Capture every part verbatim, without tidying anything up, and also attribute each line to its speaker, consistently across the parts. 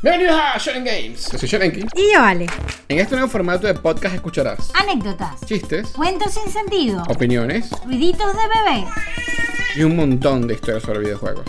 Speaker 1: Bienvenidos a Shonen Games. Yo soy Shorenki.
Speaker 2: Y yo, Ale.
Speaker 1: En este nuevo formato de podcast escucharás
Speaker 2: Anécdotas,
Speaker 1: chistes,
Speaker 2: cuentos sin sentido,
Speaker 1: opiniones
Speaker 2: ruiditos de bebé
Speaker 1: y un montón de historias sobre videojuegos.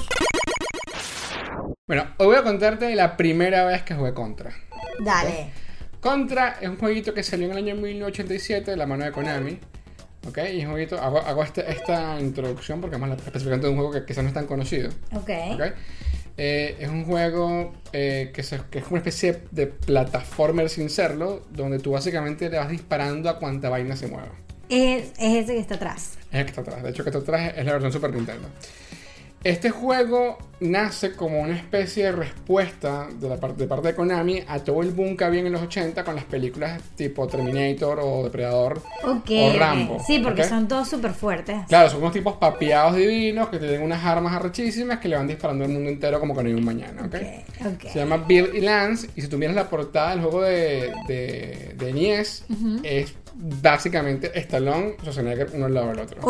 Speaker 1: Bueno, hoy voy a contarte la primera vez que jugué Contra.
Speaker 2: Dale.
Speaker 1: Contra es un jueguito que salió en el año mil novecientos ochenta y siete de la mano de Konami. Ok, y es un jueguito, hago, hago este, esta introducción porque además la especificando de un juego que quizás no es tan conocido.
Speaker 2: Ok.
Speaker 1: Okay. Eh, es un juego eh, que, se, que es una especie de plataformer sin serlo, donde tú básicamente le vas disparando a cuanta vaina se mueva.
Speaker 2: Es, es ese que está atrás.
Speaker 1: Es el que está atrás, de hecho el que está atrás es la versión Super Nintendo. Este juego nace como una especie de respuesta de, la parte, de parte de Konami a todo el boom que había en los ochenta con las películas tipo Terminator o Depredador
Speaker 2: okay,
Speaker 1: o Rambo.
Speaker 2: Okay. Sí, porque
Speaker 1: ¿okay?
Speaker 2: son todos súper fuertes.
Speaker 1: Claro, son unos tipos papeados divinos que tienen unas armas arrechísimas que le van disparando al mundo entero como que no hay un mañana. ¿okay?
Speaker 2: Okay, okay.
Speaker 1: Se llama Bill y Lance, y si tú miras la portada del juego de, de, de N E S, uh-huh. es básicamente Stallone y Schwarzenegger uno al lado del otro.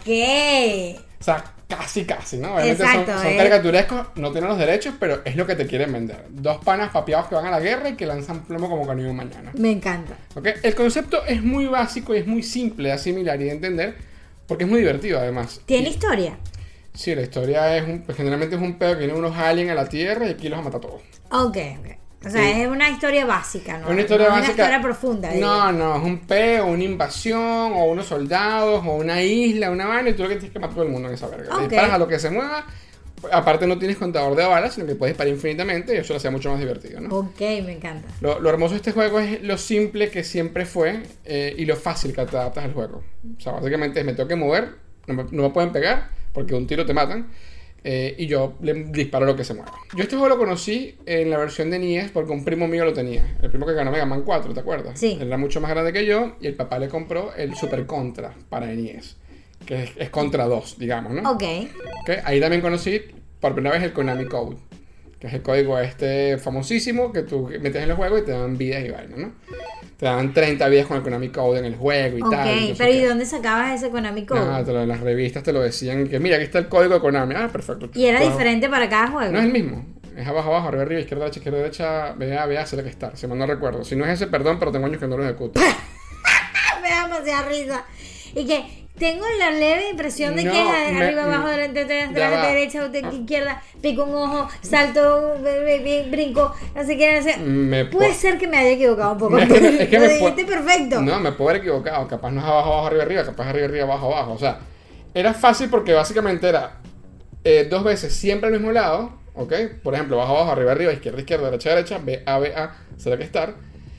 Speaker 2: Ok.
Speaker 1: O sea, casi casi, ¿no? Obviamente
Speaker 2: exacto,
Speaker 1: son, son
Speaker 2: eh.
Speaker 1: caricaturescos, no tienen los derechos, pero es lo que te quieren vender. Dos panas papeados que van a la guerra y que lanzan plomo como que no hay un mañana.
Speaker 2: Me encanta.
Speaker 1: ¿Okay? El concepto es muy básico y es muy simple de asimilar y de entender, porque es muy divertido además.
Speaker 2: ¿Tiene
Speaker 1: y,
Speaker 2: historia?
Speaker 1: Sí, la historia es un, pues, generalmente es un pedo que vienen unos aliens a la Tierra y aquí los mata a todos.
Speaker 2: Ok, ok. O sea, sí. Es una historia básica, ¿no?
Speaker 1: Una historia
Speaker 2: no
Speaker 1: básica.
Speaker 2: Una historia profunda.
Speaker 1: No,
Speaker 2: digo.
Speaker 1: no, es un peo, una invasión, o unos soldados, o una isla, una vaina, y tú lo que tienes que matar a todo el mundo en esa verga.
Speaker 2: Okay.
Speaker 1: Disparas a lo que se mueva. Aparte no tienes contador de balas, sino que puedes disparar infinitamente y eso lo hace mucho más divertido, ¿no?
Speaker 2: Ok, me encanta.
Speaker 1: Lo, lo hermoso de este juego es lo simple que siempre fue eh, y lo fácil que te adaptas al juego. O sea, básicamente es me tengo que mover, no me, no me pueden pegar porque un tiro te matan. Eh, y yo le disparo lo que se mueva. Yo este juego lo conocí en la versión de N E S porque un primo mío lo tenía. El primo que ganó Mega Man cuatro, ¿te acuerdas?
Speaker 2: Sí.
Speaker 1: Él era mucho más grande que yo y el papá le compró el Super Contra para N E S. Que es, es Contra dos, digamos, ¿no?
Speaker 2: Ok.
Speaker 1: Okay. Ahí también conocí por primera vez el Konami Code, que es el código este famosísimo que tú metes en el juego y te dan vidas y vainas, ¿no? Te dan treinta vidas con el Konami Code en el juego y
Speaker 2: okay,
Speaker 1: tal.
Speaker 2: Ok, pero ¿y dónde sacabas ese Konami Code?
Speaker 1: No, te lo, en las revistas te lo decían que mira, aquí está el código de Konami. Ah, perfecto.
Speaker 2: ¿Y era
Speaker 1: Todo.
Speaker 2: diferente para cada juego?
Speaker 1: No es el mismo. Es abajo, abajo, arriba, arriba, izquierda, derecha, izquierda, derecha, B A, B A, C que estar. Si mal no recuerdo. Si no es ese, perdón, pero tengo años que no lo ejecuto.
Speaker 2: Me da demasiada risa. Y que tengo la leve impresión de
Speaker 1: no,
Speaker 2: que es
Speaker 1: me,
Speaker 2: arriba, abajo, delante, atrás, derecha, de izquierda, pico un ojo, salto, brinco, no sé qué, no sé.
Speaker 1: Me
Speaker 2: Puede
Speaker 1: po-
Speaker 2: ser que me haya equivocado un poco.
Speaker 1: Es que, me- es que
Speaker 2: lo
Speaker 1: me
Speaker 2: dijiste
Speaker 1: po-
Speaker 2: perfecto.
Speaker 1: No, me puedo haber equivocado. Capaz no es abajo, abajo, arriba, arriba. Capaz arriba, arriba, abajo, abajo. O sea, era fácil porque básicamente era eh, dos veces siempre al mismo lado. ¿Ok? Por ejemplo, abajo, abajo, arriba, arriba, izquierda, izquierda, derecha, derecha, B A, B A, C que estar.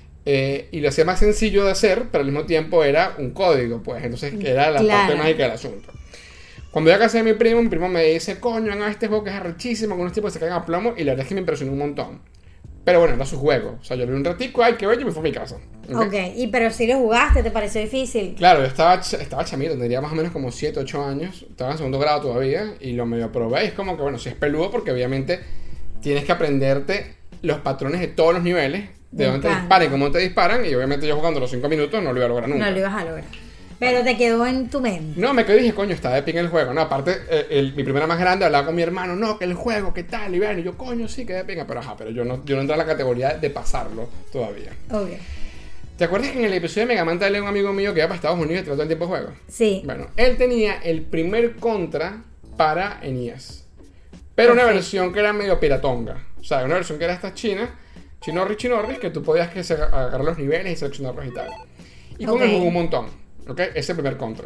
Speaker 1: Eh, y lo hacía más sencillo de hacer, pero al mismo tiempo era un código, pues. Entonces, que era la
Speaker 2: Claro.
Speaker 1: parte mágica del asunto. Cuando yo casé a mi primo, mi primo me dice, coño, hagan este juego que es arrechísimo, con unos tipos que se caen a plomo, y la verdad es que me impresionó un montón. Pero bueno, era su juego. O sea, yo le di un ratico, ay, qué bello, y me fui a mi casa.
Speaker 2: Ok, okay. Y pero si lo jugaste, ¿te pareció difícil?
Speaker 1: Claro, yo estaba, estaba chamito, tendría más o menos como siete, ocho años, estaba en segundo grado todavía, y lo medio probé, y es como que, bueno, sí es peludo, porque obviamente tienes que aprenderte los patrones de todos los niveles, de dónde te disparan y cómo te disparan, y obviamente yo jugando los cinco minutos no lo iba a lograr nunca.
Speaker 2: No lo ibas a lograr. Pero te quedó en tu mente.
Speaker 1: No, me quedé y dije, coño, está de pinga el juego. No, aparte, el, el, mi primera más grande hablaba con mi hermano, no, que el juego, ¿qué tal? Y bueno, y yo, coño, sí, que de pinga. Pero ajá, pero yo no, yo no entré a la categoría de pasarlo todavía.
Speaker 2: Ok.
Speaker 1: ¿Te acuerdas que en el episodio de Mega Man Tale un amigo mío que iba para Estados Unidos y trató el tiempo de juego?
Speaker 2: Sí.
Speaker 1: Bueno, él tenía el primer Contra para N E S. Pero una versión que era medio piratonga. O sea, una versión que era esta china, chinorris, chinorris, que tú podías que se, agarrar los niveles y seleccionarlos y tal. Y con
Speaker 2: okay.
Speaker 1: él jugó un montón. ¿Ok? Ese es el primer Contra.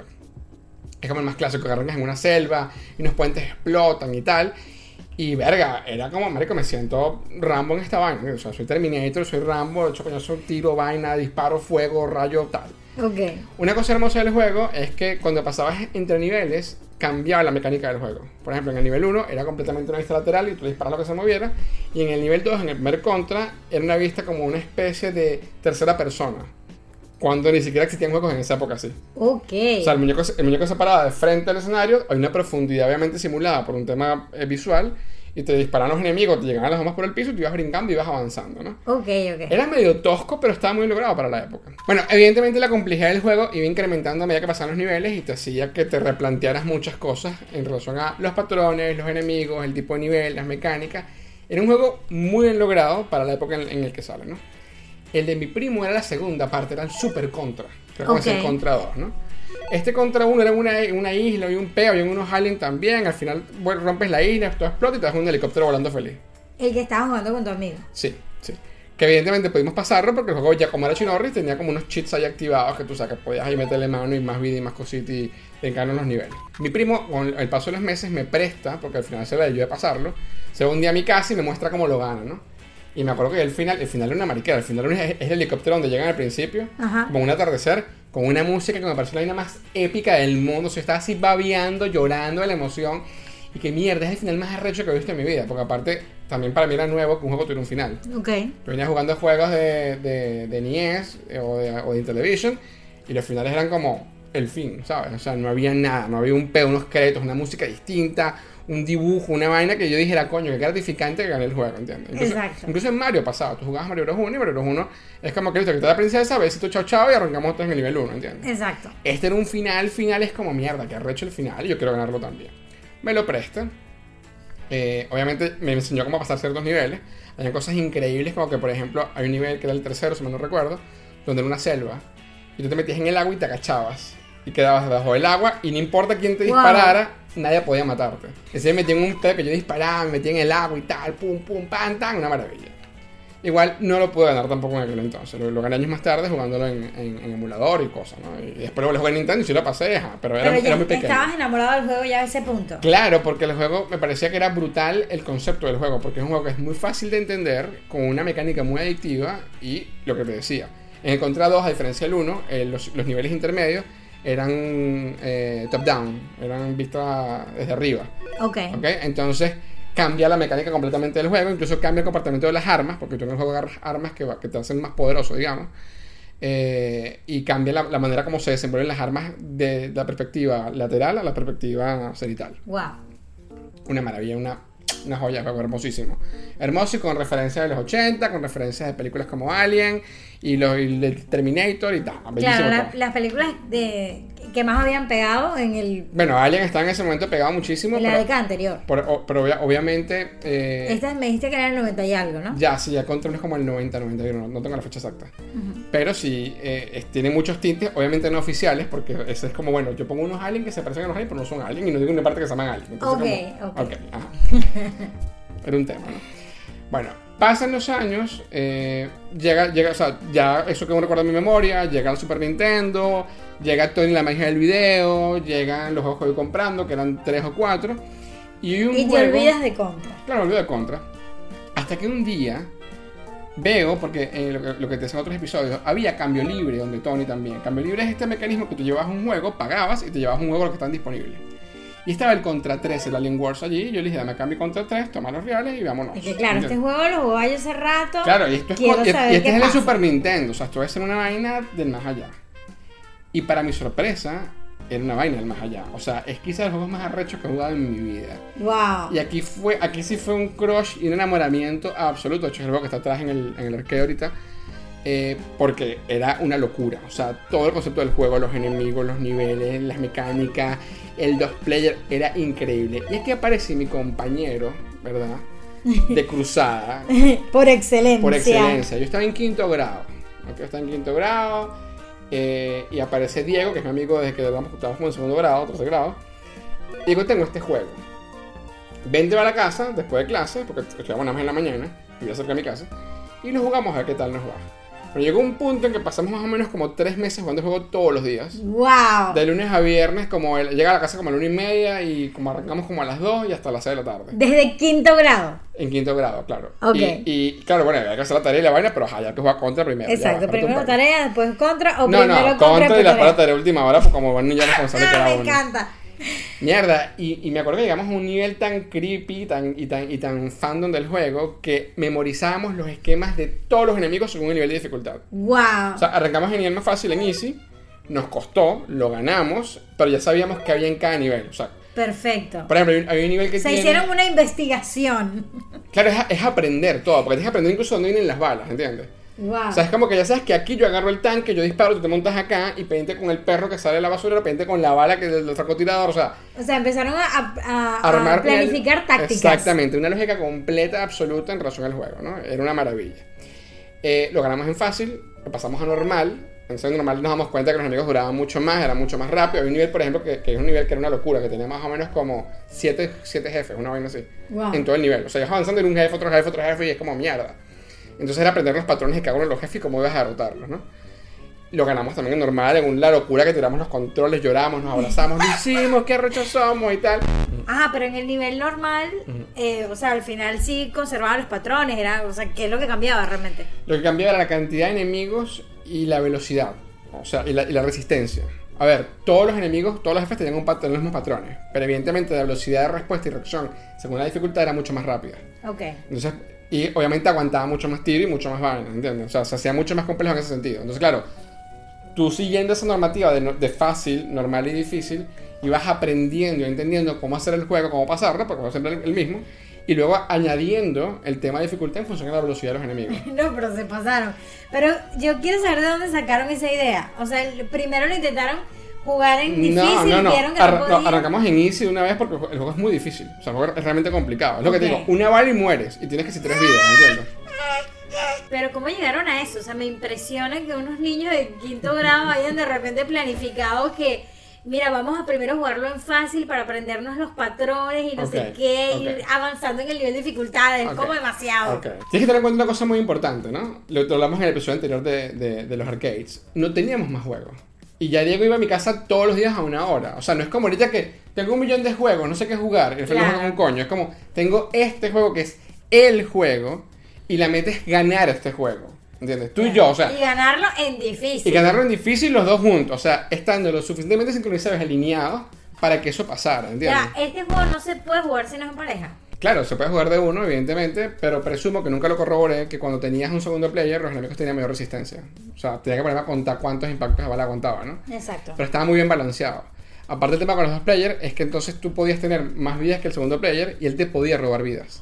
Speaker 1: Es como el más clásico, que arrancas en una selva y unos puentes explotan y tal. Y verga, era como, marico, me siento Rambo en esta vaina. O sea, soy Terminator, soy Rambo, de hecho, coño, soy tiro, vaina, disparo, fuego, rayo, tal.
Speaker 2: Ok.
Speaker 1: Una cosa hermosa del juego es que cuando pasabas entre niveles, cambiaba la mecánica del juego. Por ejemplo, en el nivel uno era completamente una vista lateral y tú disparas lo que se moviera. Y en el nivel dos, en el primer Contra, era una vista como una especie de tercera persona. Cuando ni siquiera existían juegos en esa época así.
Speaker 2: Ok.
Speaker 1: O sea, el muñeco, el muñeco se paraba de frente al escenario, hay una profundidad obviamente simulada por un tema eh, visual, y te disparaban los enemigos, te llegaban las bombas por el piso y tú ibas brincando y ibas avanzando, ¿no?
Speaker 2: Ok, ok.
Speaker 1: Era medio tosco, pero estaba muy logrado para la época. Bueno, evidentemente la complejidad del juego iba incrementando a medida que pasaban los niveles y te hacía que te replantearas muchas cosas en relación a los patrones, los enemigos, el tipo de nivel, las mecánicas. Era un juego muy bien logrado para la época en, en el que sale, ¿no? El de mi primo era la segunda parte, era el Super Contra. Creo que okay. es el Contra dos, ¿no? Este Contra uno era una, una isla, había un peo, había unos aliens también. Al final bueno, rompes la isla, todo explota y te das un helicóptero volando feliz.
Speaker 2: El que estabas jugando con tu amigo.
Speaker 1: Sí, sí. Que evidentemente pudimos pasarlo porque el juego ya como era Chinorris tenía como unos cheats ahí activados que tú sabes que podías ahí meterle mano y más vida y más cositas y te encarnan los niveles. Mi primo, con el paso de los meses, me presta, porque al final se le ayudé a pasarlo, se va un día a mi casa y me muestra cómo lo gana, ¿no? Y me acuerdo que el final, el final era una mariquera, el final es, es el helicóptero donde llegan al principio, Ajá. como un atardecer, con una música que me pareció la vaina más épica del mundo. O sea, estaba así babeando, llorando de la emoción. Y que mierda, es el final más arrecho que he visto en mi vida. Porque aparte, también para mí era nuevo que un juego tuviera un final.
Speaker 2: Ok.
Speaker 1: Yo venía jugando juegos de, de, de N E S o de, o de Intellivision. Y los finales eran como el fin, ¿sabes? O sea, no había nada, no había un pedo, unos créditos, una música distinta, un dibujo, una vaina que yo dijera, coño, qué gratificante que gané el juego, ¿entiendes? Incluso,
Speaker 2: Exacto.
Speaker 1: Incluso en Mario pasado, tú jugabas Mario Bros. uno y Mario Bros. uno es como que listo, que te da la princesa, besito, chao, chao, y arrancamos todos en el nivel uno, ¿entiendes?
Speaker 2: Exacto.
Speaker 1: Este era un final, final es como mierda, que arrecho el final y yo quiero ganarlo también. Me lo presta. Eh, obviamente me enseñó cómo pasar ciertos niveles. Hay cosas increíbles como que, por ejemplo, hay un nivel que era el tercero, si mal no recuerdo, donde era una selva y tú te metías en el agua y te agachabas y quedabas debajo del agua y no importa quién te
Speaker 2: wow.
Speaker 1: disparara, nadie podía matarte. Entonces me metí en un pedo que yo disparaba, me metí en el agua y tal, pum, pum, pam, tan, una maravilla. Igual no lo pude ganar tampoco en aquel entonces. Lo, lo gané años más tarde jugándolo en, en, en emulador y cosas, ¿no? Y después lo jugué en Nintendo y sí lo pasé, ajá, pero,
Speaker 2: pero
Speaker 1: era,
Speaker 2: ya
Speaker 1: era muy pequeño.
Speaker 2: Estabas enamorado del juego ya a ese punto.
Speaker 1: Claro, porque el juego me parecía que era brutal el concepto del juego, porque es un juego que es muy fácil de entender, con una mecánica muy adictiva y lo que te decía. En el Contra dos, a diferencia del uno, eh, los, los niveles intermedios eran eh, top-down, eran vistas desde arriba.
Speaker 2: Ok.
Speaker 1: Ok, entonces cambia la mecánica completamente del juego, incluso cambia el comportamiento de las armas, porque tú en el juego agarras armas que, que te hacen más poderoso, digamos, eh, y cambia la, la manera como se desenvuelven las armas de, de la perspectiva lateral a la perspectiva cenital.
Speaker 2: Wow.
Speaker 1: Una maravilla, una, una joya de juego, hermosísimo. Hermoso y con referencias de los ochenta, con referencias de películas como Alien y los y el Terminator y tal.
Speaker 2: Claro, la, las películas de que más habían pegado en el...
Speaker 1: Bueno, Alien está en ese momento pegado muchísimo.
Speaker 2: En la
Speaker 1: pero,
Speaker 2: década anterior.
Speaker 1: Por, pero obviamente... Eh,
Speaker 2: Esta me dijiste que era el noventa y algo, ¿no?
Speaker 1: Ya, sí, ya Contra es como el noventa, noventa y uno, no, no tengo la fecha exacta. Uh-huh. Pero sí, eh, tiene muchos tintes, obviamente no oficiales, porque ese es como, bueno, yo pongo unos aliens que se parecen a los aliens, pero no son aliens, y no digo una parte que se llaman aliens. Entonces,
Speaker 2: ok,
Speaker 1: como,
Speaker 2: ok.
Speaker 1: okay, ajá. Era un tema, ¿no? Bueno, pasan los años, eh, llega, llega, o sea, ya eso que uno recuerda en mi memoria, llega el Super Nintendo, llega Tony la magia del video, llegan los juegos que voy comprando, que eran tres o cuatro, y un
Speaker 2: Y te
Speaker 1: juego,
Speaker 2: olvidas de Contra.
Speaker 1: Claro, me olvido de Contra. Hasta que un día veo, porque eh, lo, que, lo que te decía en otros episodios, había cambio libre donde Tony también. Cambio libre es este mecanismo que tú llevabas un juego, pagabas y te llevabas un juego de los que están disponibles. Y estaba el Contra tres, el Alien Wars allí, y yo le dije, dame cambio Contra tres, toma los reales y vámonos.
Speaker 2: Es que claro, este juego lo jugué yo hace rato.
Speaker 1: Claro, y esto es, con, y, y este es el de Super Nintendo, o sea, esto va a ser una vaina del más allá. Y para mi sorpresa, era una vaina del más allá. O sea, es quizás de los juegos más arrechos que he jugado en mi vida.
Speaker 2: Wow.
Speaker 1: Y aquí fue, aquí sí fue un crush y un enamoramiento absoluto. De hecho, es el juego que está atrás en el, en el arcade ahorita. Eh, porque era una locura. O sea, todo el concepto del juego, los enemigos, los niveles, las mecánicas, el dos player, era increíble. Y aquí aparece mi compañero, ¿verdad? De cruzada.
Speaker 2: Por excelencia.
Speaker 1: Por excelencia. Yo estaba en quinto grado. Yo estaba en quinto grado. Eh, y aparece Diego, que es mi amigo desde que estábamos en segundo grado, tercer grado. Y digo, tengo este juego. Vente a la casa después de clase, porque estudiamos nada más en la mañana. Y voy a acercar a mi casa. Y lo jugamos a ver qué tal nos va. Pero llegó un punto en que pasamos más o menos como tres meses jugando el juego todos los días.
Speaker 2: ¡Wow!
Speaker 1: De lunes a viernes, como el, llega a la casa como a la una y media y como arrancamos como a las dos y hasta las seis de la tarde.
Speaker 2: ¿Desde quinto grado?
Speaker 1: En quinto grado, claro.
Speaker 2: Ok.
Speaker 1: Y, y claro, bueno, había que hacer la tarea y la vaina, pero ajá, ya que jugar contra primero.
Speaker 2: Exacto,
Speaker 1: ya,
Speaker 2: primero tarea, después contra o
Speaker 1: no,
Speaker 2: primero
Speaker 1: no,
Speaker 2: contra,
Speaker 1: contra y la
Speaker 2: tarea.
Speaker 1: tarea última hora, pues como van ya responsable cada
Speaker 2: me
Speaker 1: uno.
Speaker 2: Me encanta.
Speaker 1: Mierda, y, y me acuerdo que llegamos a un nivel tan creepy tan, y, tan, y tan fandom del juego que memorizábamos los esquemas de todos los enemigos según el nivel de dificultad.
Speaker 2: Wow.
Speaker 1: O sea, arrancamos en nivel más fácil en Easy, nos costó, lo ganamos, pero ya sabíamos que había en cada nivel. O sea,
Speaker 2: perfecto.
Speaker 1: Por ejemplo, hay un, hay un nivel que
Speaker 2: Se
Speaker 1: tiene...
Speaker 2: hicieron una investigación.
Speaker 1: Claro, es, es aprender todo, porque tienes que aprender incluso dónde vienen las balas, ¿entiendes?
Speaker 2: Wow.
Speaker 1: O sea, es como que ya sabes que aquí yo agarro el tanque, yo disparo, tú te montas acá y pendiente con el perro que sale de la basura, pendiente con la bala que del francotirador, o sea...
Speaker 2: O sea, empezaron a, a, a,
Speaker 1: armar
Speaker 2: a planificar
Speaker 1: una,
Speaker 2: tácticas.
Speaker 1: Exactamente, una lógica completa, absoluta en relación al juego, ¿no? Era una maravilla. Eh, lo ganamos en fácil, lo pasamos a normal. En normal nos damos cuenta que los enemigos duraban mucho más, eran mucho más rápido. Había un nivel, por ejemplo, que, que es un nivel que era una locura, que tenía más o menos como siete jefes, una vaina así,
Speaker 2: wow.
Speaker 1: en todo el nivel. O sea, ibas avanzando en un jefe, otro jefe, otro jefe, y es como mierda. Entonces era aprender los patrones de cada uno de los jefes y cómo ibas a derrotarlos, ¿no? Lo ganamos también en normal, en una locura que tiramos los controles, lloramos, nos abrazamos, lo hicimos, qué arrechos somos y tal.
Speaker 2: Ajá, pero en el nivel normal, uh-huh. eh, o sea, al final sí conservaba los patrones, era, o sea, ¿qué es lo que cambiaba realmente?
Speaker 1: Lo que cambiaba era la cantidad de enemigos y la velocidad, o sea, y la, y la resistencia. A ver, todos los enemigos, todos los jefes tenían un patrón, los mismos patrones, pero evidentemente la velocidad de respuesta y reacción, según la dificultad, era mucho más rápida.
Speaker 2: Ok.
Speaker 1: Entonces, y obviamente aguantaba mucho más tiro y mucho más vaina, ¿entiendes? O sea, se hacía mucho más complejo en ese sentido. Entonces, claro, tú siguiendo esa normativa de, de fácil, normal y difícil, ibas aprendiendo y entendiendo cómo hacer el juego, cómo pasarlo, porque va a ser el, el mismo, y luego añadiendo el tema de dificultad en función de la velocidad de los enemigos.
Speaker 2: No, pero se pasaron. Pero yo quiero saber de dónde sacaron esa idea. O sea, primero lo intentaron jugar en difícil,
Speaker 1: no, no, no.
Speaker 2: vieron que
Speaker 1: Ar-
Speaker 2: no podían.
Speaker 1: no, arrancamos en easy de una vez porque el juego es muy difícil. O sea, el juego es realmente complicado. Es lo
Speaker 2: okay.
Speaker 1: que te digo, una bala y mueres, y tienes que hacer tres vidas, ¿entiendes?
Speaker 2: Pero ¿cómo llegaron a eso? O sea, me impresiona que unos niños de quinto grado hayan de repente planificado que, mira, vamos a primero jugarlo en fácil para aprendernos los patrones y no
Speaker 1: okay,
Speaker 2: sé qué,
Speaker 1: okay.
Speaker 2: ir avanzando en el nivel de dificultad, es
Speaker 1: okay,
Speaker 2: como demasiado.
Speaker 1: Okay. Tienes que tener en cuenta una cosa muy importante, ¿no? Lo, lo hablamos en el episodio anterior de, de, de los arcades. No teníamos más juegos. Y ya Diego iba a mi casa todos los días a una hora. O sea, no es como ahorita que tengo un millón de juegos, no sé qué jugar, y el claro. juego es un coño. Es como, tengo este juego que es el juego, y la meta es ganar este juego. ¿Entiendes? Tú claro. y yo, o sea...
Speaker 2: Y ganarlo en difícil.
Speaker 1: Y ganarlo en difícil los dos juntos. O sea, estando lo suficientemente sincronizados y alineados para que eso pasara, ¿entiendes?
Speaker 2: Ya, este juego no se puede jugar si no es en pareja.
Speaker 1: Claro, se puede jugar de uno, evidentemente, pero presumo que nunca lo corroboré, que cuando tenías un segundo player, los enemigos tenían mayor resistencia. O sea, tenía que ponerme a contar cuántos impactos de bala aguantaba, ¿no?
Speaker 2: Exacto.
Speaker 1: Pero estaba muy bien balanceado. Aparte el tema con los dos players es que entonces tú podías tener más vidas que el segundo player y él te podía robar vidas.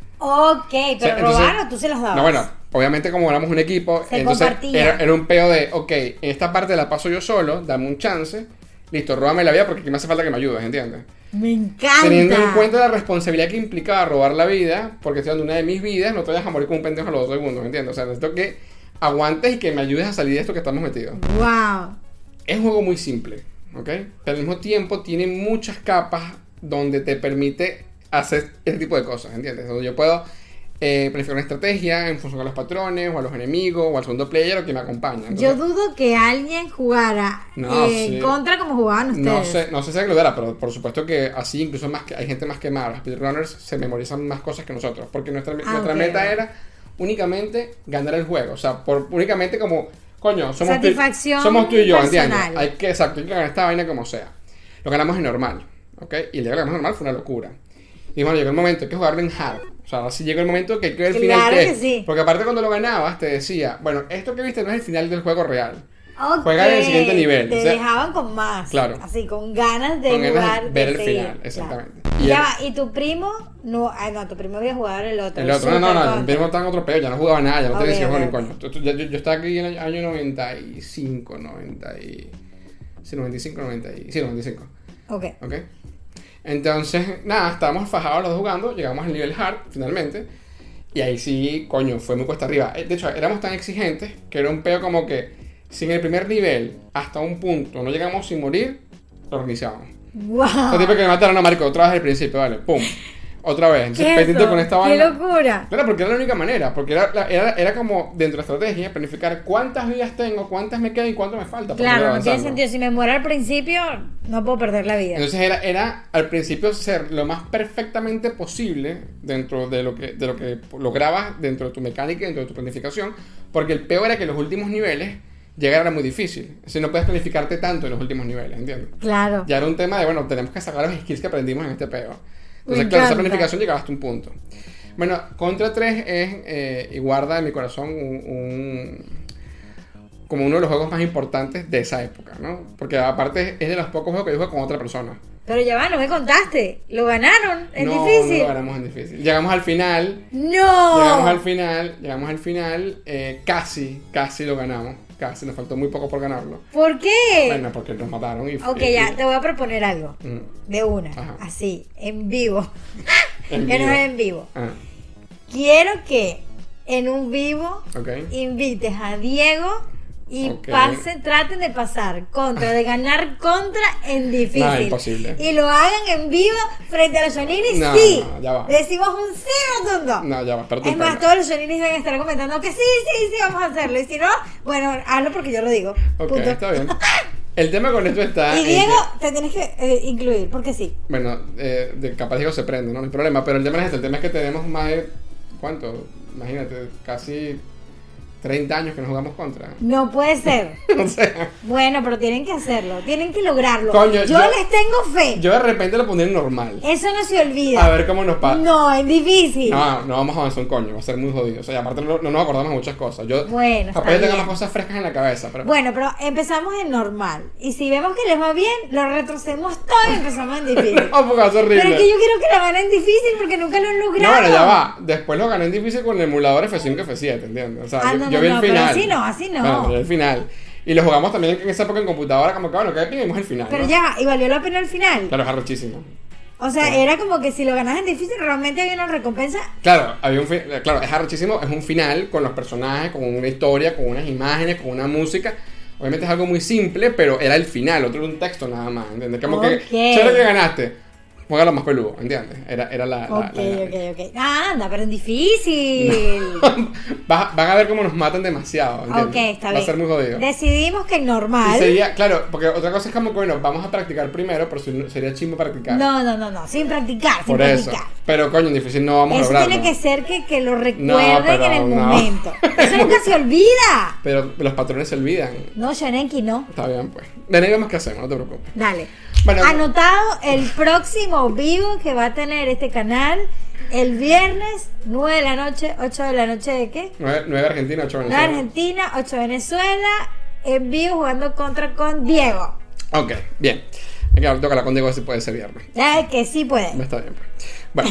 Speaker 2: Ok, pero o sea, robar o tú se las dabas.
Speaker 1: No, bueno, obviamente como éramos un equipo,
Speaker 2: se
Speaker 1: entonces era, era un peo de, ok, en esta parte la paso yo solo, dame un chance, listo, róbame la vida porque aquí me hace falta que me ayudes, ¿entiendes?
Speaker 2: Me encanta.
Speaker 1: Teniendo en cuenta la responsabilidad que implicaba robar la vida, porque estoy dando una de mis vidas, no te vayas a morir como un pendejo a los dos segundos, ¿entiendes? O sea, necesito que aguantes y que me ayudes a salir de esto que estamos metidos.
Speaker 2: Wow.
Speaker 1: Es un juego muy simple, ¿ok? Pero al mismo tiempo tiene muchas capas donde te permite hacer este tipo de cosas, ¿entiendes? Donde yo puedo eh, planificar una estrategia en función a los patrones, o a los enemigos, o al segundo player, o que me acompaña. Entonces,
Speaker 2: yo dudo que alguien jugara
Speaker 1: no,
Speaker 2: eh,
Speaker 1: sí.
Speaker 2: en contra como jugaban ustedes.
Speaker 1: No sé, no sé si lo dará, pero por supuesto que así incluso más que hay gente más quemada. Los speedrunners se memorizan más cosas que nosotros, porque nuestra,
Speaker 2: ah,
Speaker 1: nuestra
Speaker 2: okay,
Speaker 1: meta
Speaker 2: bueno.
Speaker 1: era únicamente ganar el juego. O sea, por únicamente como, coño, somos,
Speaker 2: satisfacción
Speaker 1: tú, somos tú y yo,
Speaker 2: personal.
Speaker 1: ¿entiendes? Hay que, exacto, hay que ganar esta vaina como sea. Lo ganamos en normal, ¿ok? Y el día que ganamos en normal fue una locura. Y bueno, llegó el momento, hay que jugarlo en hard. O sea, así llegó el momento que creo el final
Speaker 2: claro
Speaker 1: que,
Speaker 2: que
Speaker 1: es.
Speaker 2: Sí.
Speaker 1: Porque aparte cuando lo ganabas te decía, bueno, esto que viste no es el final del juego real.
Speaker 2: Okay.
Speaker 1: Juega en el siguiente nivel.
Speaker 2: Te
Speaker 1: o sea,
Speaker 2: dejaban con más.
Speaker 1: Claro.
Speaker 2: Así, con ganas de
Speaker 1: con ganas
Speaker 2: jugar.
Speaker 1: de ver
Speaker 2: de
Speaker 1: el
Speaker 2: seguir.
Speaker 1: final, exactamente.
Speaker 2: Claro.
Speaker 1: Y,
Speaker 2: ya
Speaker 1: el,
Speaker 2: va, y tu primo, no, ay, no, tu primo había jugado el otro.
Speaker 1: El otro, no, no, no, el primo estaba en otro peo, ya no jugaba nada, ya no
Speaker 2: okay,
Speaker 1: te decía,
Speaker 2: okay,
Speaker 1: bueno, coño. Yo, yo, yo estaba aquí en el año noventa y cinco, noventa y... Sí, noventa y cinco, noventa y... Sí, noventa y cinco.
Speaker 2: Ok.
Speaker 1: Ok. Entonces, nada, estábamos fajados los dos jugando, llegamos al nivel hard, finalmente. Y ahí sí, coño, fue muy cuesta arriba. De hecho, éramos tan exigentes que era un peo como que si en el primer nivel, hasta un punto, no llegamos sin morir, lo reiniciábamos.
Speaker 2: ¡Wow!
Speaker 1: O tipo que me mataron a Marco otra vez al principio, vale, pum. Otra vez. Entonces,
Speaker 2: ¿Qué
Speaker 1: pendiente con esta
Speaker 2: ¡Qué
Speaker 1: vaina.
Speaker 2: locura!
Speaker 1: Claro, porque era la única manera. Porque era, era, era como, dentro de la estrategia, planificar cuántas vidas tengo, cuántas me quedan y cuánto me falta.
Speaker 2: Claro, no tiene sentido. Si me muero al principio, no puedo perder la vida.
Speaker 1: Entonces era, era al principio ser lo más perfectamente posible dentro de lo que, de lo que lograbas dentro de tu mecánica, dentro de tu planificación. Porque el peor era que los últimos niveles llegar era muy difícil. Si no puedes planificarte tanto en los últimos niveles, ¿entiendes?
Speaker 2: Claro.
Speaker 1: Ya era un tema de, bueno, tenemos que sacar los skills que aprendimos en este peo. Entonces, claro, esa planificación llegaba hasta un punto. Bueno, Contra tres es, eh, y guarda en mi corazón, un, un, como uno de los juegos más importantes de esa época, ¿no? Porque aparte es de los pocos juegos que yo juego con otra persona.
Speaker 2: Pero ya va, no me contaste. Lo ganaron en
Speaker 1: no,
Speaker 2: difícil.
Speaker 1: No, lo ganamos en difícil. Llegamos al final.
Speaker 2: No.
Speaker 1: Llegamos al final, llegamos al final, eh, casi, casi lo ganamos. Casi, nos faltó muy poco por ganarlo.
Speaker 2: ¿Por qué?
Speaker 1: Bueno, porque nos mataron y...
Speaker 2: Ok,
Speaker 1: y,
Speaker 2: ya,
Speaker 1: y,
Speaker 2: te voy a proponer algo.
Speaker 1: Mm.
Speaker 2: De una,
Speaker 1: Ajá.
Speaker 2: así, en vivo.
Speaker 1: En
Speaker 2: que
Speaker 1: vivo.
Speaker 2: no es en vivo.
Speaker 1: Ah,
Speaker 2: Quiero que en un vivo
Speaker 1: ok.
Speaker 2: invites a Diego y
Speaker 1: Ok.
Speaker 2: pasen, traten de pasar contra, de ganar contra en difícil.
Speaker 1: No, imposible.
Speaker 2: Y lo hagan en vivo frente a los soninis,
Speaker 1: No,
Speaker 2: sí.
Speaker 1: no, ya va.
Speaker 2: Decimos un sí rotundo.
Speaker 1: No, ya va, pero tú
Speaker 2: Es más,
Speaker 1: espera.
Speaker 2: todos los soninis deben estar comentando que sí, sí, sí, vamos a hacerlo. Y si no, bueno, hazlo porque yo lo digo.
Speaker 1: Ok,
Speaker 2: Punto.
Speaker 1: está bien. El tema con esto está...
Speaker 2: Y
Speaker 1: en
Speaker 2: Diego,
Speaker 1: que-
Speaker 2: te tienes que eh, incluir, porque sí.
Speaker 1: bueno, eh, de, capaz Diego se prende, ¿no? No hay problema, pero el tema es este. El tema es que tenemos más de... ¿Cuánto? Imagínate, casi treinta años que nos jugamos contra.
Speaker 2: No puede ser.
Speaker 1: O sea...
Speaker 2: Bueno, pero tienen que hacerlo, tienen que lograrlo.
Speaker 1: Coño,
Speaker 2: yo,
Speaker 1: yo-
Speaker 2: les tengo fe.
Speaker 1: Yo de repente lo pondré en normal.
Speaker 2: Eso no se olvida.
Speaker 1: A ver cómo nos pasa.
Speaker 2: No, es difícil.
Speaker 1: No, no vamos a avanzar un coño, va a ser muy jodido. O sea, y aparte no, no nos acordamos de muchas cosas. Yo
Speaker 2: Bueno, está
Speaker 1: capaz yo tenga
Speaker 2: bien.
Speaker 1: más cosas frescas en la cabeza, pero...
Speaker 2: Bueno, pero empezamos en normal. Y si vemos que les va bien, lo retrocedemos todo y empezamos en difícil.
Speaker 1: No, porque va a ser horrible.
Speaker 2: Pero es que yo quiero que lo ganen difícil porque nunca lo han
Speaker 1: No,
Speaker 2: logrado.
Speaker 1: bueno, ya va. Después lo gané en difícil con el emulador F cinco F siete, ¿entiendes? O sea,
Speaker 2: Ah,
Speaker 1: yo,
Speaker 2: no,
Speaker 1: yo
Speaker 2: no,
Speaker 1: vi
Speaker 2: no,
Speaker 1: el
Speaker 2: pero
Speaker 1: final.
Speaker 2: así no, así no.
Speaker 1: Bueno, pero el final. Y lo jugamos también en esa época en computadora, como que bueno, que vimos el final.
Speaker 2: Pero
Speaker 1: ¿no?
Speaker 2: ya, y valió la pena el final.
Speaker 1: Claro, es arrechísimo.
Speaker 2: O sea,
Speaker 1: Sí.
Speaker 2: era como que si lo ganas en difícil, realmente había una recompensa.
Speaker 1: Claro, había un fi- claro, es arrechísimo, es un final con los personajes, con una historia, con unas imágenes, con una música. Obviamente es algo muy simple, pero era el final, otro era un texto nada más, ¿entiendes? Como que,
Speaker 2: Ok.
Speaker 1: chévere que ganaste, juega lo más peludo, ¿entiendes? Era, era la, la,
Speaker 2: Ok,
Speaker 1: la dinámica.
Speaker 2: ok, ok. Ah, anda, pero en difícil.
Speaker 1: Va- van a ver cómo nos matan demasiado, ¿entiendes?
Speaker 2: Ok, está
Speaker 1: Va
Speaker 2: bien.
Speaker 1: a ser muy jodido.
Speaker 2: Decidimos que
Speaker 1: Y
Speaker 2: normal.
Speaker 1: sería, claro, porque otra cosa es como que, bueno, vamos a practicar primero, pero si- sería chimbo practicar.
Speaker 2: No, no, no, no, sin practicar, sin
Speaker 1: Por eso.
Speaker 2: practicar.
Speaker 1: Pero coño, en difícil no vamos a
Speaker 2: Eso
Speaker 1: lograrlo.
Speaker 2: tiene que ser que, que lo recuerden
Speaker 1: No, pero
Speaker 2: en el
Speaker 1: no.
Speaker 2: momento. Eso nunca se olvida.
Speaker 1: Pero los patrones se olvidan.
Speaker 2: No, Shanenki, no.
Speaker 1: Está bien, pues. De ahí vemos qué hacemos, no te preocupes.
Speaker 2: Dale.
Speaker 1: Bueno,
Speaker 2: Anotado el próximo vivo que va a tener este canal el viernes, nueve de la noche, ocho de la noche de qué?
Speaker 1: nueve Argentina, ocho
Speaker 2: nueve
Speaker 1: Venezuela.
Speaker 2: Argentina, ocho Venezuela, en vivo jugando contra con Diego.
Speaker 1: Ok, bien. Hay que tocar la con Diego si puede ser viernes.
Speaker 2: Ya que sí puede.
Speaker 1: Está bien, pues. Bueno.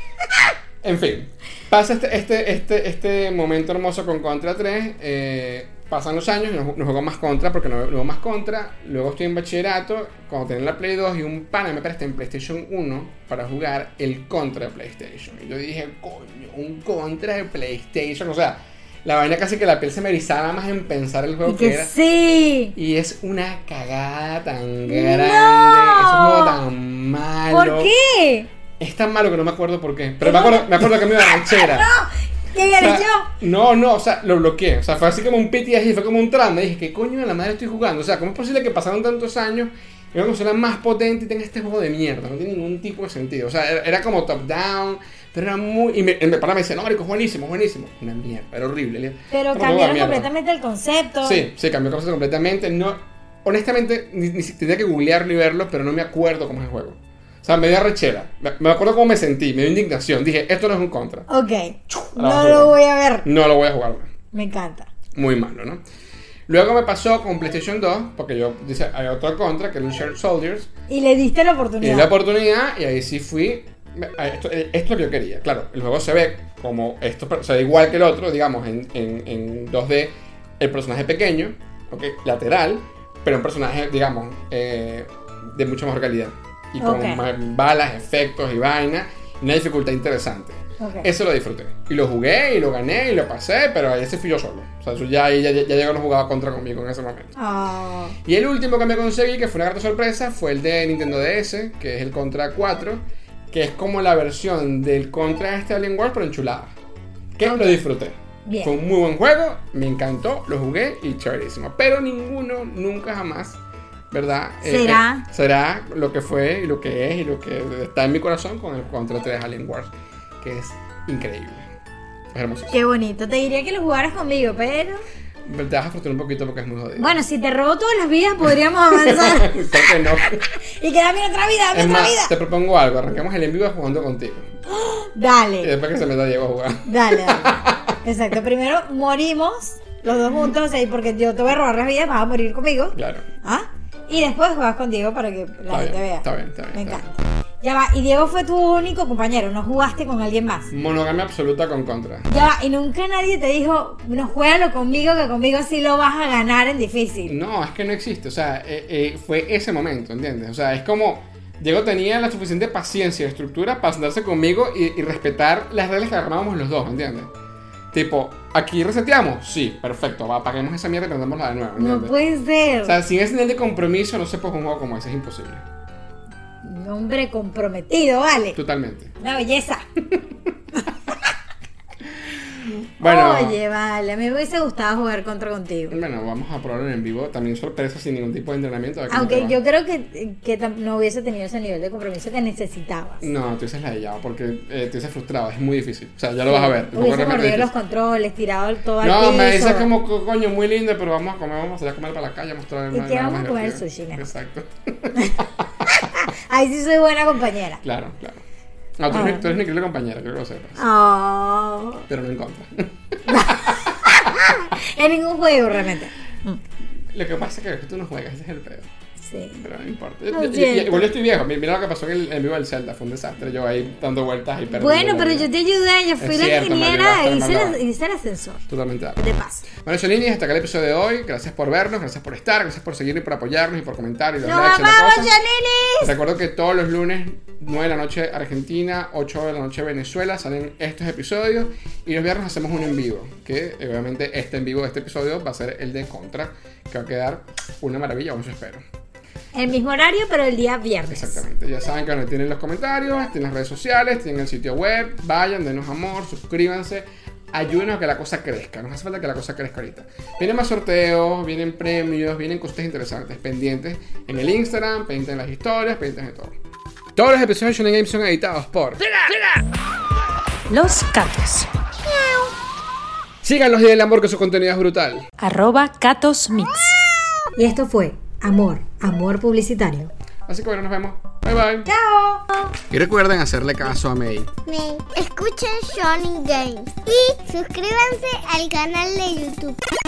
Speaker 1: En fin. Pasa este, este, este, este momento hermoso con Contra tres. Eh, pasan los años y no, no juego más Contra porque no, no juego más Contra. Luego estoy en bachillerato. Cuando tenía la Play dos y un pana me presta en PlayStation uno para jugar el Contra de PlayStation. Y yo dije, coño, un Contra de PlayStation. O sea, la vaina casi que la piel se me erizaba más en pensar el juego
Speaker 2: Y
Speaker 1: que
Speaker 2: que
Speaker 1: era.
Speaker 2: sí.
Speaker 1: Y es una cagada tan
Speaker 2: No.
Speaker 1: grande. Es un juego tan malo.
Speaker 2: ¿Por qué?
Speaker 1: Es tan malo que no me acuerdo por qué. Pero me acuerdo, me acuerdo que me iba a ranchera.
Speaker 2: ¿Qué
Speaker 1: O
Speaker 2: había
Speaker 1: sea,
Speaker 2: hecho?
Speaker 1: no, no, o sea, lo bloqueé. O sea, fue así como un P T S D, fue como un trauma. Dije, ¿qué coño de la madre estoy jugando? O sea, ¿cómo es posible que pasaron tantos años y una consola más potente y tenga este juego de mierda? No tiene ningún tipo de sentido. O sea, era, era como top-down, pero era muy... Y me, mi pana me decía, no, marico, es buenísimo, es buenísimo. Una mierda, era horrible.
Speaker 2: Pero
Speaker 1: Era un juego de
Speaker 2: cambiaron
Speaker 1: mierda.
Speaker 2: completamente el concepto.
Speaker 1: Sí, sí, cambió cosas completamente. No, honestamente, ni, ni si- tendría que googlearlo y verlo, pero no me acuerdo cómo es el juego. O sea, me dio arrechera. Me, me acuerdo cómo me sentí, me dio indignación. Dije, esto no es un Contra.
Speaker 2: Ok.
Speaker 1: a la
Speaker 2: No
Speaker 1: basura.
Speaker 2: lo voy a ver.
Speaker 1: No lo voy a jugar.
Speaker 2: Me encanta.
Speaker 1: Muy malo, ¿no? Luego me pasó con PlayStation dos, porque yo dice, hay otro Contra, que era un Shared Soldiers.
Speaker 2: Y le diste la
Speaker 1: Y
Speaker 2: oportunidad.
Speaker 1: di la oportunidad y ahí sí fui. a Esto, esto es lo que yo quería. Claro, el juego se ve como esto, o sea, igual que el otro, digamos, en, en, en dos D. El personaje pequeño, ok, lateral, pero un personaje, digamos, eh, de mucha mejor calidad. Y con
Speaker 2: Ok.
Speaker 1: más balas, efectos y vaina. Y una dificultad interesante.
Speaker 2: Ok.
Speaker 1: Eso lo disfruté. Y lo jugué, y lo gané, y lo pasé, pero ese fui yo solo. O sea, eso ya, ya, ya, ya Diego no jugaba contra conmigo en ese momento.
Speaker 2: Ah.
Speaker 1: Y el último que me conseguí, que fue una grata sorpresa, fue el de Nintendo D S, que es el Contra cuatro, que es como la versión del Contra este Alien Wars, pero enchulada. Que lo disfruté.
Speaker 2: Bien.
Speaker 1: Fue un muy buen juego, me encantó, lo jugué y chéverísimo. Pero ninguno, nunca jamás, ¿verdad? Eh,
Speaker 2: Será.
Speaker 1: eh, será lo que fue y lo que es y lo que está en mi corazón con el Contra tres Alien Wars, que es increíble. Es hermoso.
Speaker 2: Qué bonito. Te diría que lo jugaras conmigo, pero...
Speaker 1: Te vas a frustrar un poquito porque es muy jodido.
Speaker 2: Bueno, si te robo todas las vidas, podríamos avanzar.
Speaker 1: Creo que no.
Speaker 2: Y que dame otra vida, dame
Speaker 1: Es
Speaker 2: otra
Speaker 1: más,
Speaker 2: vida.
Speaker 1: te propongo algo. Arrancamos el en vivo jugando contigo. Y
Speaker 2: Dale.
Speaker 1: después que se meta Diego a jugar.
Speaker 2: Dale, dale. Exacto. Primero morimos los dos juntos, o sea, porque yo te voy a robar las vidas, vas a morir conmigo.
Speaker 1: Claro.
Speaker 2: ¿Ah? Y después juegas con Diego para que la
Speaker 1: Está
Speaker 2: gente
Speaker 1: bien,
Speaker 2: vea.
Speaker 1: está bien, está bien,
Speaker 2: Me
Speaker 1: está
Speaker 2: encanta. Ya va, y Diego fue tu único compañero, no jugaste con alguien más.
Speaker 1: Monogamia absoluta con Contra.
Speaker 2: Ya va, y nunca nadie te dijo, no, juégalo conmigo, que conmigo sí lo vas a ganar en difícil.
Speaker 1: No, es que no existe. O sea, eh, eh, fue ese momento, ¿entiendes? O sea, es como Diego tenía la suficiente paciencia y estructura para sentarse conmigo y, y respetar las reglas que armábamos los dos, ¿entiendes? Tipo, ¿aquí reseteamos? Sí, perfecto, va, apaguemos esa mierda y prendémosla de nuevo, ¿entiendes?
Speaker 2: No puede ser.
Speaker 1: O sea, sin ese nivel de compromiso no se puede jugar un juego como ese, es imposible.
Speaker 2: Un hombre comprometido, vale.
Speaker 1: Totalmente.
Speaker 2: Una belleza.
Speaker 1: Bueno,
Speaker 2: Oye, vale, a mí me hubiese gustado jugar contra contigo.
Speaker 1: bueno, vamos a probarlo en vivo, también sorpresa sin ningún tipo de entrenamiento. a ver cómo
Speaker 2: Aunque
Speaker 1: te va.
Speaker 2: yo creo que, que tam- no hubiese tenido ese nivel de compromiso que necesitabas.
Speaker 1: No, tú dices la de Yao porque eh, te dices frustrado, es muy difícil. O sea, ya lo vas a ver. el juego
Speaker 2: Hubiese
Speaker 1: realmente
Speaker 2: mordido
Speaker 1: es
Speaker 2: los
Speaker 1: difícil.
Speaker 2: controles, tirado todo al
Speaker 1: No,
Speaker 2: piso.
Speaker 1: me dices como, co- coño, muy lindo, pero vamos a comer, vamos a salir a comer para la calle, a mostrar
Speaker 2: ¿Y
Speaker 1: una-
Speaker 2: qué
Speaker 1: una
Speaker 2: vamos
Speaker 1: más
Speaker 2: a comer?
Speaker 1: divertida.
Speaker 2: Sushi, mejor.
Speaker 1: Exacto.
Speaker 2: Ahí sí soy buena compañera.
Speaker 1: Claro, claro. No, tú,
Speaker 2: Ah.
Speaker 1: eres, tú eres mi increíble compañera, quiero que lo sepas.
Speaker 2: Oh.
Speaker 1: Pero no en contra.
Speaker 2: En ningún juego, realmente.
Speaker 1: Lo que pasa es que tú no juegas, ese es el peor.
Speaker 2: Sí.
Speaker 1: Pero no importa.
Speaker 2: Lo
Speaker 1: Yo- yo-
Speaker 2: siento.
Speaker 1: igual yo estoy viejo. Mira lo que pasó en el en vivo del Zelda. Fue un desastre. Yo ahí dando vueltas y perdiendo.
Speaker 2: Bueno,
Speaker 1: la
Speaker 2: pero
Speaker 1: vida.
Speaker 2: yo te ayudé, yo fui
Speaker 1: Es
Speaker 2: la
Speaker 1: cierto, me
Speaker 2: ingeniera
Speaker 1: ayudaste,
Speaker 2: y
Speaker 1: me
Speaker 2: hice,
Speaker 1: mandaba.
Speaker 2: la- hice el ascensor.
Speaker 1: Totalmente de
Speaker 2: De
Speaker 1: acuerdo.
Speaker 2: paso.
Speaker 1: Bueno, Cholini, hasta acá el episodio de hoy. Gracias por vernos, gracias por estar, gracias por seguirnos y por apoyarnos y por comentar y los
Speaker 2: ¡Nos
Speaker 1: likes y la
Speaker 2: amamos,
Speaker 1: cosa.
Speaker 2: Janilis!
Speaker 1: Recuerdo que todos los lunes, nueve de la noche Argentina, ocho de la noche Venezuela, salen estos episodios y los viernes hacemos uno en vivo. Que eh, obviamente este en vivo, este episodio, va a ser el de Contra, que va a quedar una maravilla, o eso espero.
Speaker 2: El mismo horario, pero el día viernes.
Speaker 1: Exactamente, ya saben que donde tienen los comentarios, tienen las redes sociales, tienen el sitio web, vayan, denos amor, suscríbanse, ayúdenos a que la cosa crezca, nos hace falta que la cosa crezca ahorita. Vienen más sorteos, vienen premios, vienen cosas interesantes, pendientes en el Instagram, pendientes en las historias, pendientes de todo. Todos los episodios de Shonen Game son editados por
Speaker 3: Los Catos.
Speaker 1: Síganlos y denle amor que su contenido es brutal.
Speaker 3: Arroba Catos Mix.
Speaker 2: Y esto fue Amor, Amor Publicitario.
Speaker 1: Así que bueno, nos vemos. Bye bye.
Speaker 2: ¡Chao!
Speaker 1: Y recuerden hacerle caso a May.
Speaker 4: Me escuchen Shonen Games y suscríbanse al canal de YouTube.